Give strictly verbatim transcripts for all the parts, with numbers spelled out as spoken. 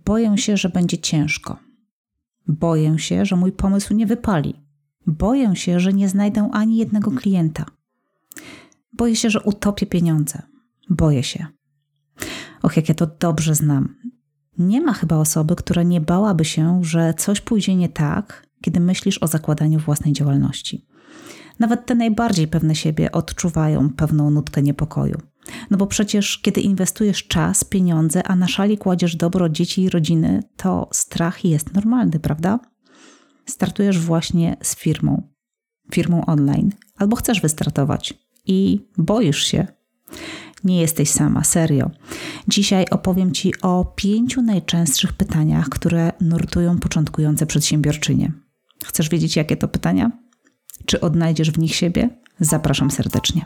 Boję się, że będzie ciężko. Boję się, że mój pomysł nie wypali. Boję się, że nie znajdę ani jednego klienta. Boję się, że utopię pieniądze. Boję się. Och, jak ja to dobrze znam. Nie ma chyba osoby, która nie bałaby się, że coś pójdzie nie tak, kiedy myślisz o zakładaniu własnej działalności. Nawet te najbardziej pewne siebie odczuwają pewną nutkę niepokoju. No bo przecież kiedy inwestujesz czas, pieniądze, a na szali kładziesz dobro dzieci i rodziny, to strach jest normalny, prawda? Startujesz właśnie z firmą, firmą online, albo chcesz wystartować i boisz się. Nie jesteś sama, serio. Dzisiaj opowiem Ci o pięciu najczęstszych pytaniach, które nurtują początkujące przedsiębiorczynie. Chcesz wiedzieć, jakie to pytania? Czy odnajdziesz w nich siebie? Zapraszam serdecznie.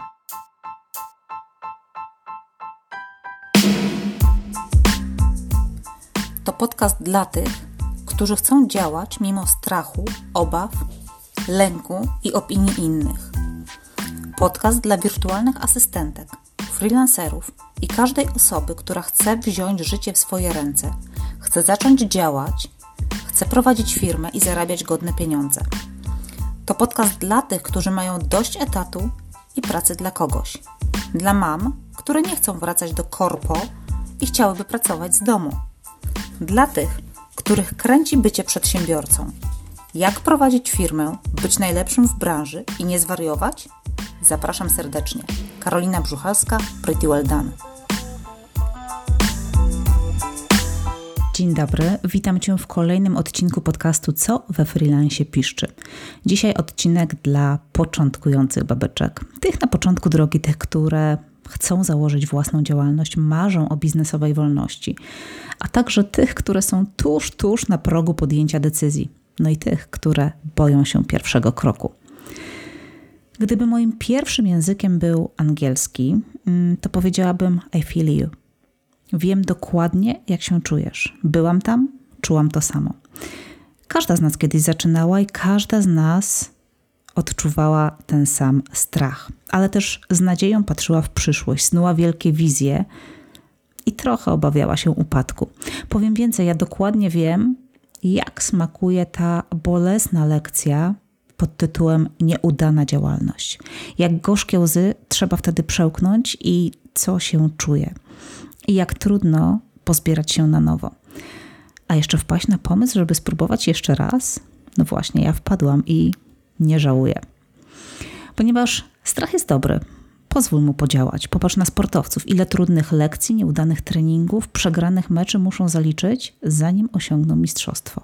To podcast dla tych, którzy chcą działać mimo strachu, obaw, lęku i opinii innych. Podcast dla wirtualnych asystentek, freelancerów i każdej osoby, która chce wziąć życie w swoje ręce, chce zacząć działać, chce prowadzić firmę i zarabiać godne pieniądze. To podcast dla tych, którzy mają dość etatu i pracy dla kogoś. Dla mam, które nie chcą wracać do korpo i chciałyby pracować z domu. Dla tych, których kręci bycie przedsiębiorcą. Jak prowadzić firmę, być najlepszym w branży i nie zwariować? Zapraszam serdecznie. Karolina Brzuchalska, Pretty Well Done. Dzień dobry, witam Cię w kolejnym odcinku podcastu Co we freelancie piszczy. Dzisiaj odcinek dla początkujących babeczek. Tych na początku drogi, tych, które chcą założyć własną działalność, marzą o biznesowej wolności, a także tych, które są tuż, tuż na progu podjęcia decyzji. No i tych, które boją się pierwszego kroku. Gdyby moim pierwszym językiem był angielski, to powiedziałabym I feel you. Wiem dokładnie, jak się czujesz. Byłam tam, czułam to samo. Każda z nas kiedyś zaczynała i każda z nas odczuwała ten sam strach, ale też z nadzieją patrzyła w przyszłość, snuła wielkie wizje i trochę obawiała się upadku. Powiem więcej, ja dokładnie wiem, jak smakuje ta bolesna lekcja pod tytułem nieudana działalność. Jak gorzkie łzy trzeba wtedy przełknąć i co się czuje. I jak trudno pozbierać się na nowo. A jeszcze wpaść na pomysł, żeby spróbować jeszcze raz? No właśnie, ja wpadłam i nie żałuję. Ponieważ strach jest dobry. Pozwól mu podziałać. Popatrz na sportowców. Ile trudnych lekcji, nieudanych treningów, przegranych meczy muszą zaliczyć, zanim osiągną mistrzostwo.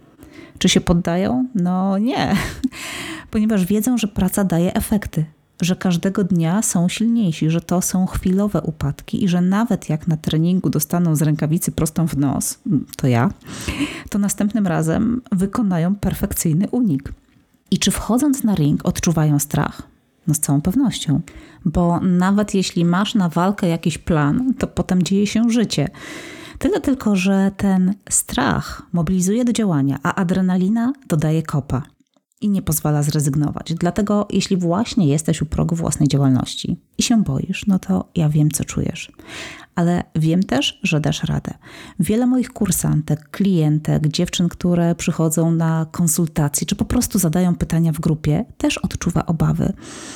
Czy się poddają? No nie. Ponieważ wiedzą, że praca daje efekty. Że każdego dnia są silniejsi, że to są chwilowe upadki i że nawet jak na treningu dostaną z rękawicy prostą w nos, to ja, to następnym razem wykonają perfekcyjny unik. I czy wchodząc na ring odczuwają strach? No z całą pewnością, bo nawet jeśli masz na walkę jakiś plan, to potem dzieje się życie. Tyle tylko, że ten strach mobilizuje do działania, a adrenalina dodaje kopa i nie pozwala zrezygnować. Dlatego jeśli właśnie jesteś u progu własnej działalności i się boisz, no to ja wiem, co czujesz. Ale wiem też, że dasz radę. Wiele moich kursantek, klientek, dziewczyn, które przychodzą na konsultacje, czy po prostu zadają pytania w grupie, też odczuwa obawy.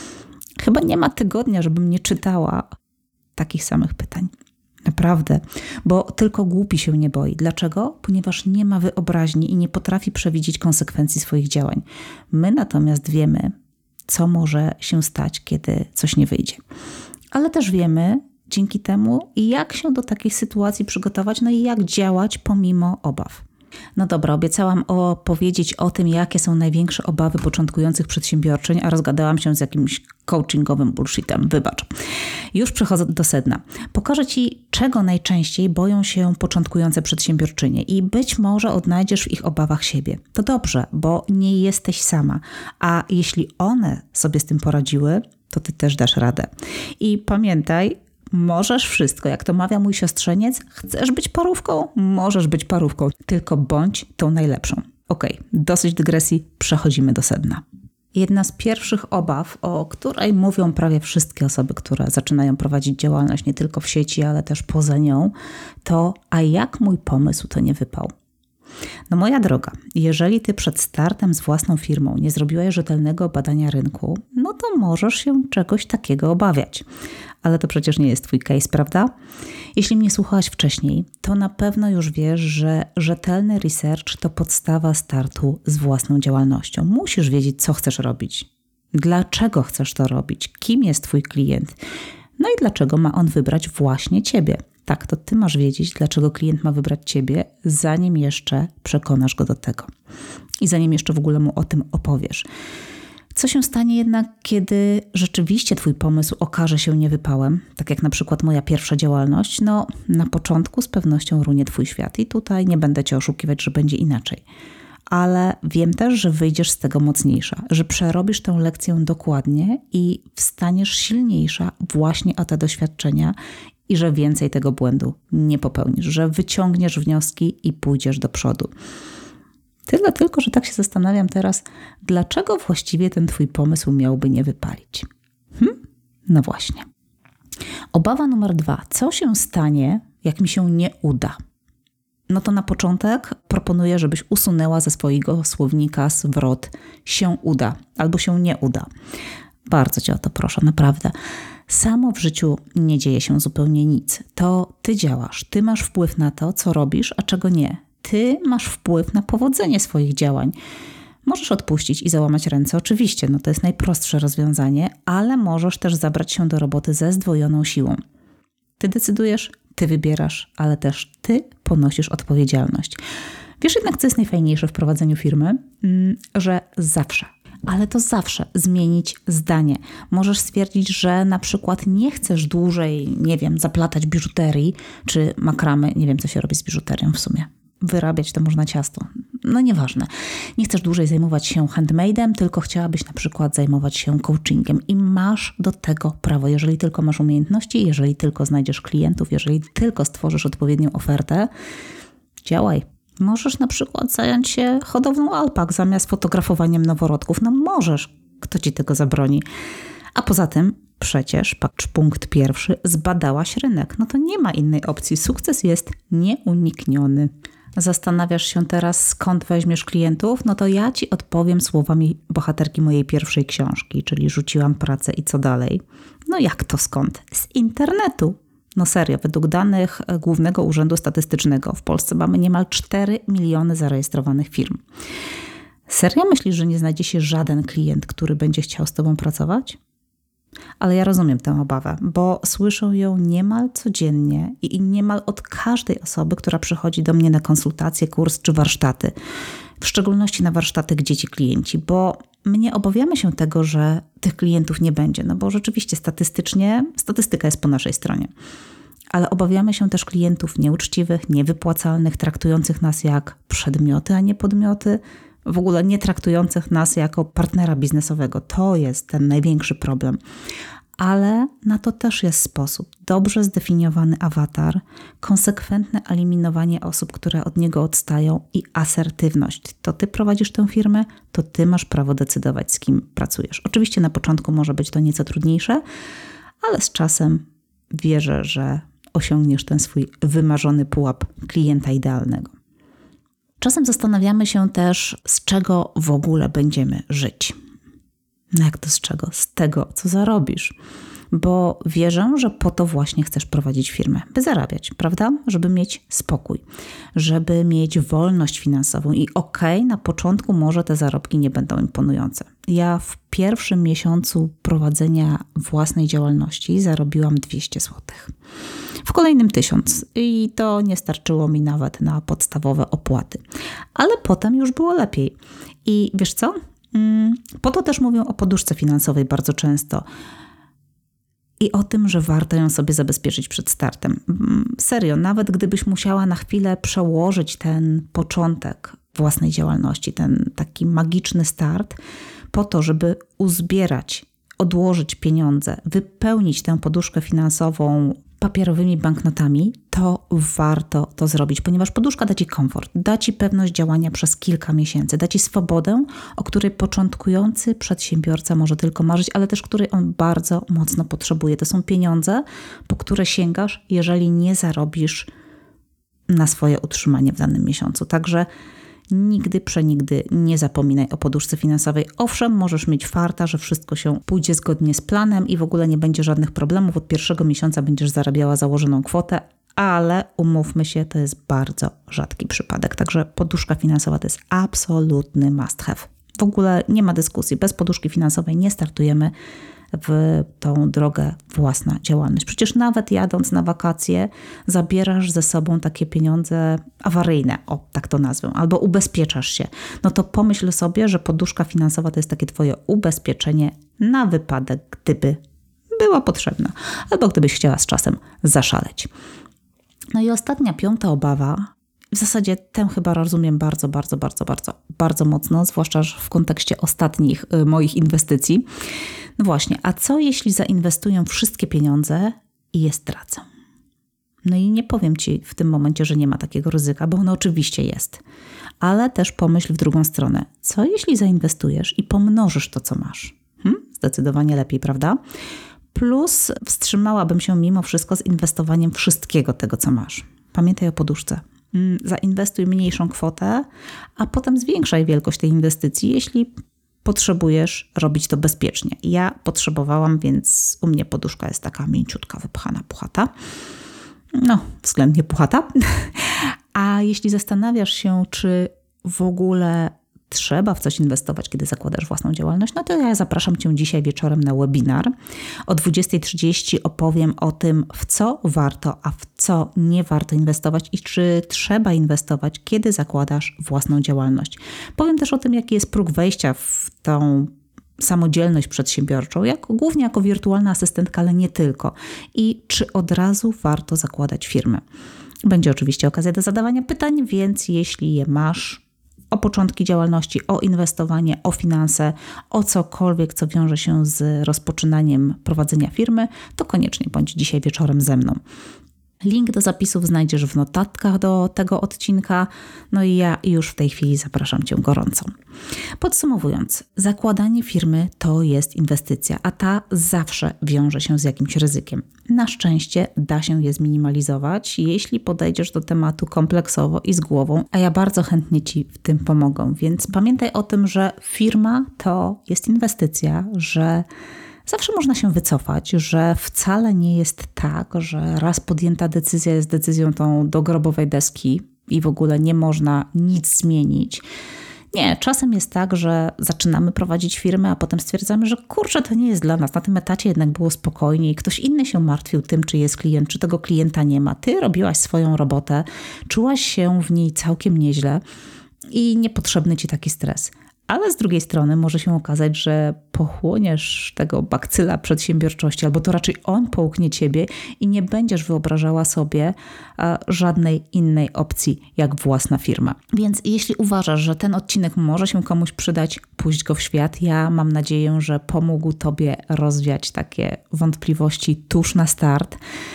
Chyba nie ma tygodnia, żebym nie czytała takich samych pytań. Naprawdę, bo tylko głupi się nie boi. Dlaczego? Ponieważ nie ma wyobraźni i nie potrafi przewidzieć konsekwencji swoich działań. My natomiast wiemy, co może się stać, kiedy coś nie wyjdzie. Ale też wiemy dzięki temu, jak się do takiej sytuacji przygotować, no i jak działać pomimo obaw. No dobra, obiecałam opowiedzieć o tym, jakie są największe obawy początkujących przedsiębiorczyń, a rozgadałam się z jakimś coachingowym bullshitem. Wybacz. Już przechodzę do sedna. Pokażę Ci, czego najczęściej boją się początkujące przedsiębiorczynie i być może odnajdziesz w ich obawach siebie. To dobrze, bo nie jesteś sama, a jeśli one sobie z tym poradziły, to Ty też dasz radę. I pamiętaj, możesz wszystko. Jak to mawia mój siostrzeniec, chcesz być parówką? Możesz być parówką, tylko bądź tą najlepszą. Okej, dosyć dygresji, przechodzimy do sedna. Jedna z pierwszych obaw, o której mówią prawie wszystkie osoby, które zaczynają prowadzić działalność nie tylko w sieci, ale też poza nią, to a jak mój pomysł to nie wypał? No moja droga, jeżeli ty przed startem z własną firmą nie zrobiłaś rzetelnego badania rynku, no to możesz się czegoś takiego obawiać. Ale to przecież nie jest twój case, prawda? Jeśli mnie słuchałaś wcześniej, to na pewno już wiesz, że rzetelny research to podstawa startu z własną działalnością. Musisz wiedzieć, co chcesz robić, dlaczego chcesz to robić, kim jest twój klient, no i dlaczego ma on wybrać właśnie ciebie. Tak, to ty masz wiedzieć, dlaczego klient ma wybrać ciebie, zanim jeszcze przekonasz go do tego. I zanim jeszcze w ogóle mu o tym opowiesz. Co się stanie jednak, kiedy rzeczywiście twój pomysł okaże się niewypałem, tak jak na przykład moja pierwsza działalność? No, na początku z pewnością runie twój świat i tutaj nie będę cię oszukiwać, że będzie inaczej. Ale wiem też, że wyjdziesz z tego mocniejsza, że przerobisz tę lekcję dokładnie i wstaniesz silniejsza właśnie o te doświadczenia i że więcej tego błędu nie popełnisz, że wyciągniesz wnioski i pójdziesz do przodu. Tyle tylko, że tak się zastanawiam teraz, dlaczego właściwie ten twój pomysł miałby nie wypalić? Hm? No właśnie. Obawa numer dwa. Co się stanie, jak mi się nie uda? No to na początek proponuję, żebyś usunęła ze swojego słownika zwrot się uda albo się nie uda. Bardzo cię o to proszę, naprawdę. Samo w życiu nie dzieje się zupełnie nic. To ty działasz, ty masz wpływ na to, co robisz, a czego nie. Ty masz wpływ na powodzenie swoich działań. Możesz odpuścić i załamać ręce, oczywiście, no to jest najprostsze rozwiązanie, ale możesz też zabrać się do roboty ze zdwojoną siłą. Ty decydujesz, ty wybierasz, ale też ty ponosisz odpowiedzialność. Wiesz jednak, co jest najfajniejsze w prowadzeniu firmy? Że zawsze, ale to zawsze zmienić zdanie. Możesz stwierdzić, że na przykład nie chcesz dłużej, nie wiem, zaplatać biżuterii czy makramy, nie wiem, co się robi z biżuterią w sumie. Wyrabiać to można ciasto. No nieważne. Nie chcesz dłużej zajmować się handmade'em, tylko chciałabyś na przykład zajmować się coachingiem i masz do tego prawo, jeżeli tylko masz umiejętności, jeżeli tylko znajdziesz klientów, jeżeli tylko stworzysz odpowiednią ofertę, działaj. Możesz na przykład zająć się hodowlą alpak zamiast fotografowaniem noworodków. No możesz. Kto ci tego zabroni? A poza tym przecież, patrz, punkt pierwszy, zbadałaś rynek. No to nie ma innej opcji. Sukces jest nieunikniony. Zastanawiasz się teraz, skąd weźmiesz klientów? No to ja ci odpowiem słowami bohaterki mojej pierwszej książki, czyli rzuciłam pracę i co dalej? No jak to skąd? Z internetu. No serio, według danych Głównego Urzędu Statystycznego w Polsce mamy niemal cztery miliony zarejestrowanych firm. Serio myślisz, że nie znajdzie się żaden klient, który będzie chciał z tobą pracować? Ale ja rozumiem tę obawę, bo słyszę ją niemal codziennie i niemal od każdej osoby, która przychodzi do mnie na konsultacje, kurs czy warsztaty. W szczególności na warsztaty, gdzie ci klienci, bo my nie obawiamy się tego, że tych klientów nie będzie, no bo rzeczywiście statystycznie, statystyka jest po naszej stronie. Ale obawiamy się też klientów nieuczciwych, niewypłacalnych, traktujących nas jak przedmioty, a nie podmioty, w ogóle nie traktujących nas jako partnera biznesowego. To jest ten największy problem. Ale na to też jest sposób. Dobrze zdefiniowany awatar, konsekwentne eliminowanie osób, które od niego odstają i asertywność. To ty prowadzisz tę firmę, to ty masz prawo decydować, z kim pracujesz. Oczywiście na początku może być to nieco trudniejsze, ale z czasem wierzę, że osiągniesz ten swój wymarzony pułap klienta idealnego. Czasem zastanawiamy się też, z czego w ogóle będziemy żyć. No jak to z czego? Z tego, co zarobisz. Bo wierzę, że po to właśnie chcesz prowadzić firmę, by zarabiać, prawda? Żeby mieć spokój, żeby mieć wolność finansową i okej, okay, na początku może te zarobki nie będą imponujące. Ja w pierwszym miesiącu prowadzenia własnej działalności zarobiłam dwieście złotych. W kolejnym tysiąc i to nie starczyło mi nawet na podstawowe opłaty. Ale potem już było lepiej. I wiesz co? Po to też mówią o poduszce finansowej bardzo często. I o tym, że warto ją sobie zabezpieczyć przed startem. Serio, nawet gdybyś musiała na chwilę przełożyć ten początek własnej działalności, ten taki magiczny start, po to, żeby uzbierać, odłożyć pieniądze, wypełnić tę poduszkę finansową papierowymi banknotami, to warto to zrobić, ponieważ poduszka da Ci komfort, da Ci pewność działania przez kilka miesięcy, da Ci swobodę, o której początkujący przedsiębiorca może tylko marzyć, ale też której on bardzo mocno potrzebuje. To są pieniądze, po które sięgasz, jeżeli nie zarobisz na swoje utrzymanie w danym miesiącu. Także nigdy, przenigdy nie zapominaj o poduszce finansowej. Owszem, możesz mieć farta, że wszystko się pójdzie zgodnie z planem i w ogóle nie będzie żadnych problemów. Od pierwszego miesiąca będziesz zarabiała założoną kwotę, ale umówmy się, to jest bardzo rzadki przypadek. Także poduszka finansowa to jest absolutny must have. W ogóle nie ma dyskusji. Bez poduszki finansowej nie startujemy w tą drogę własna działalność. Przecież nawet jadąc na wakacje zabierasz ze sobą takie pieniądze awaryjne, o tak to nazwę, albo ubezpieczasz się. No to pomyśl sobie, że poduszka finansowa to jest takie twoje ubezpieczenie na wypadek, gdyby była potrzebna, albo gdybyś chciała z czasem zaszaleć. No i ostatnia, piąta obawa, w zasadzie tę chyba rozumiem bardzo, bardzo, bardzo, bardzo, bardzo mocno, zwłaszcza w kontekście ostatnich y, moich inwestycji. No właśnie, a co jeśli zainwestuję wszystkie pieniądze i je stracę? No i nie powiem Ci w tym momencie, że nie ma takiego ryzyka, bo ono oczywiście jest. Ale też pomyśl w drugą stronę. Co jeśli zainwestujesz i pomnożysz to, co masz? Hm? Zdecydowanie lepiej, prawda? Plus wstrzymałabym się mimo wszystko z inwestowaniem wszystkiego tego, co masz. Pamiętaj o poduszce. Zainwestuj mniejszą kwotę, a potem zwiększaj wielkość tej inwestycji, jeśli potrzebujesz robić to bezpiecznie. Ja potrzebowałam, więc u mnie poduszka jest taka mięciutka, wypchana, puchata. No, względnie puchata. A jeśli zastanawiasz się, czy w ogóle trzeba w coś inwestować, kiedy zakładasz własną działalność, no to ja zapraszam Cię dzisiaj wieczorem na webinar. O dwudziestej trzydzieści opowiem o tym, w co warto, a w co nie warto inwestować i czy trzeba inwestować, kiedy zakładasz własną działalność. Powiem też o tym, jaki jest próg wejścia w tą samodzielność przedsiębiorczą, jak, głównie jako wirtualna asystentka, ale nie tylko. I czy od razu warto zakładać firmę. Będzie oczywiście okazja do zadawania pytań, więc jeśli je masz, o początki działalności, o inwestowanie, o finanse, o cokolwiek, co wiąże się z rozpoczynaniem prowadzenia firmy, to koniecznie bądź dzisiaj wieczorem ze mną. Link do zapisów znajdziesz w notatkach do tego odcinka, no i ja już w tej chwili zapraszam Cię gorąco. Podsumowując, zakładanie firmy to jest inwestycja, a ta zawsze wiąże się z jakimś ryzykiem. Na szczęście da się je zminimalizować, jeśli podejdziesz do tematu kompleksowo i z głową, a ja bardzo chętnie Ci w tym pomogę, więc pamiętaj o tym, że firma to jest inwestycja, że zawsze można się wycofać, że wcale nie jest tak, że raz podjęta decyzja jest decyzją tą do grobowej deski i w ogóle nie można nic zmienić. Nie, czasem jest tak, że zaczynamy prowadzić firmę, a potem stwierdzamy, że kurczę, to nie jest dla nas. Na tym etacie jednak było spokojniej. Ktoś inny się martwił tym, czy jest klient, czy tego klienta nie ma. Ty robiłaś swoją robotę, czułaś się w niej całkiem nieźle i niepotrzebny Ci taki stres. Ale z drugiej strony może się okazać, że pochłoniesz tego bakcyla przedsiębiorczości, albo to raczej on połknie Ciebie i nie będziesz wyobrażała sobie żadnej innej opcji jak własna firma. Więc jeśli uważasz, że ten odcinek może się komuś przydać, puść go w świat. Ja mam nadzieję, że pomógł Tobie rozwiać takie wątpliwości tuż na start.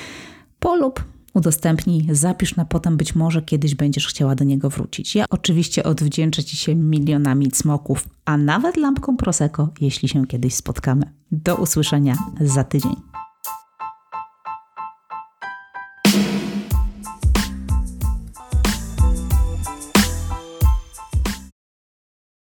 Polub, udostępnij, zapisz na potem, być może kiedyś będziesz chciała do niego wrócić. Ja oczywiście odwdzięczę Ci się milionami cmoków, a nawet lampką Prosecco, jeśli się kiedyś spotkamy. Do usłyszenia za tydzień.